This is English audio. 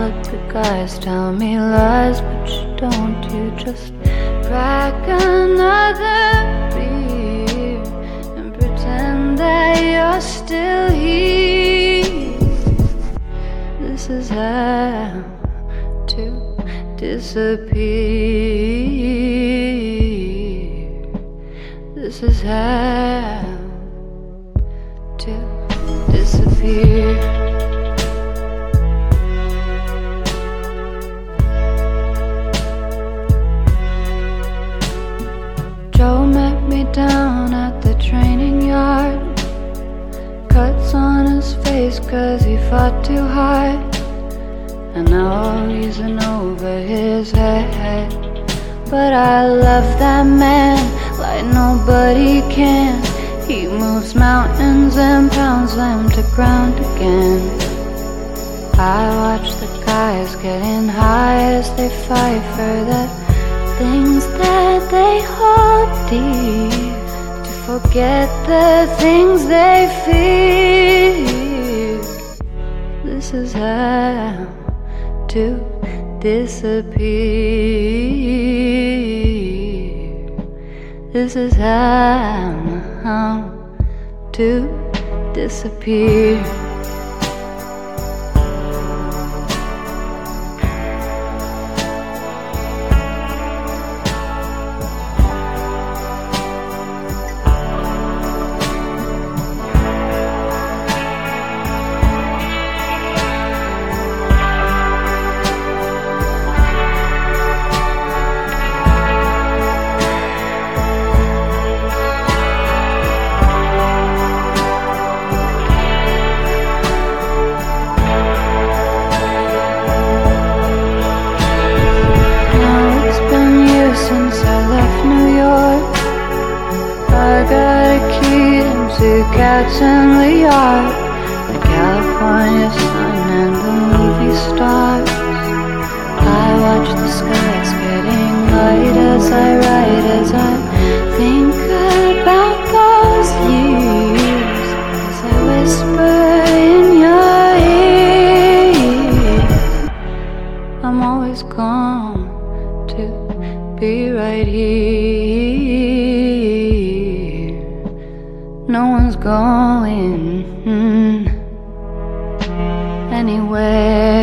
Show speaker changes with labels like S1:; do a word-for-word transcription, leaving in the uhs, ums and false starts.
S1: what the guys tell me lies, but you don't. You just crack another beer and pretend that you're still here. This is how to disappear. This is how to disappear. Joe met me down at the training yard. Cuts on his face cause he fought too hard, and now he's in over his head. But I love that man like nobody can. He moves mountains and pounds them to ground again. I watch the guys getting high as they fight for the things that they hold dear, to forget the things they fear. This is how to disappear. This is how to disappear. Cats in the yard, the California sun and the movie stars. I watch the skies getting light as I write, as I think about those years, as I whisper in your ear. I'm always going to be right here. No one's going anywhere.